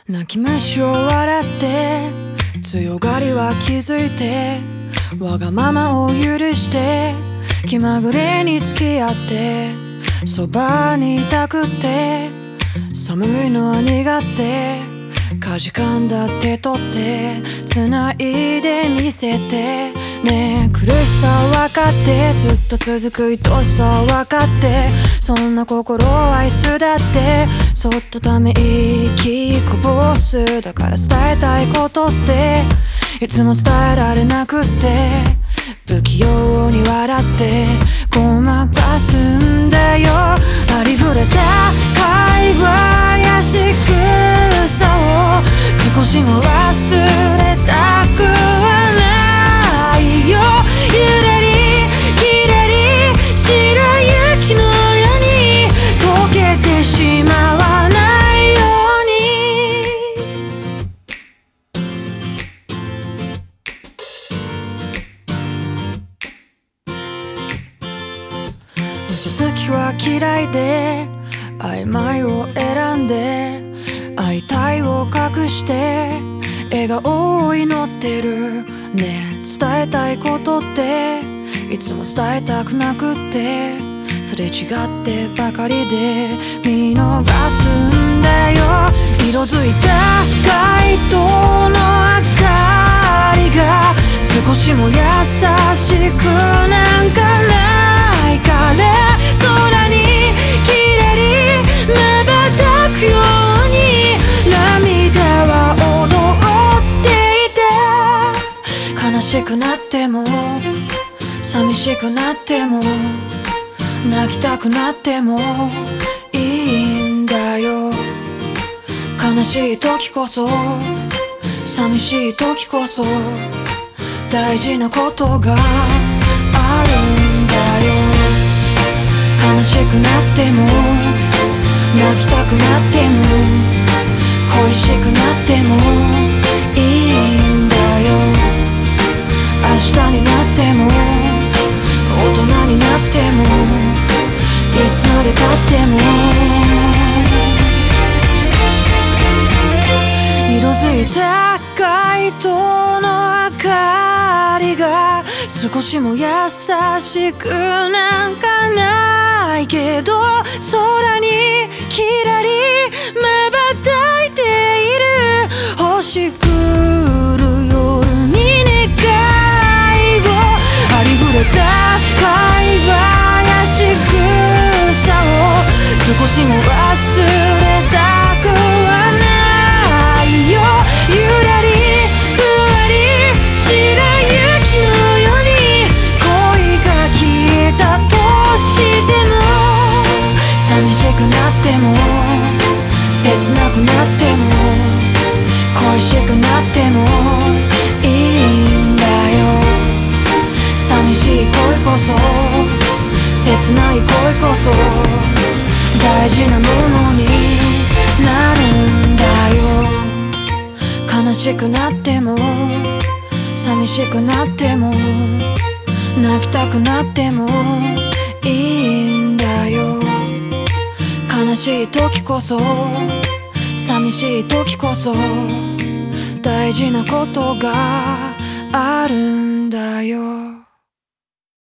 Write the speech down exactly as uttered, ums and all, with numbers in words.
泣き虫を笑って強がりは気づいてわがままを許して気まぐれに付き合ってそばにいたくって寒いのは苦手かじかんだ手取って繋いでみせてねえ苦しさ分かってずっと続く愛しさ分かってそんな心はいつだってそっとため息こぼすだから伝えたいことっていつも伝えられなくって不器用に笑ってごまかすんだよありふれた会話や仕草を少しも忘れたくはないよゆらりきらり白雪のように溶けてしまわないように嘘つきは嫌いで曖昧を選んで会いたいを隠して笑顔を祈ってるねえ伝えたいことっていつも伝えたくなくってすれ違ってばかりで見逃すんだよ色づいた街灯の明かりが少しも優しくなんかないから空にきらり瞬くように涙は踊っていた悲しくなっても寂しくなっても泣きたくなってもいいんだよ悲しい時こそ寂しい時こそ大事なことがあるんだよ悲しくなっても泣きたくなっても恋しくなってもいいんだよ明日になっても大人になってもいつまでたっても色づいた街灯の明かりが少しも優しくなんかないけど空にきらり瞬いている星降る夜に願いをありふれた会話や仕草を少しも忘れたくはないよゆらりふわり白雪のように恋が消えたとしても寂しくなっても切なくなっても恋しくなってもいいんだよ寂しい恋こそ切ない恋こそ大事なものになるんだよ悲しくなっても寂しくなっても泣きたくなってもいいんだよ悲しい時こそ寂しい時こそ大事なことがあるんだよ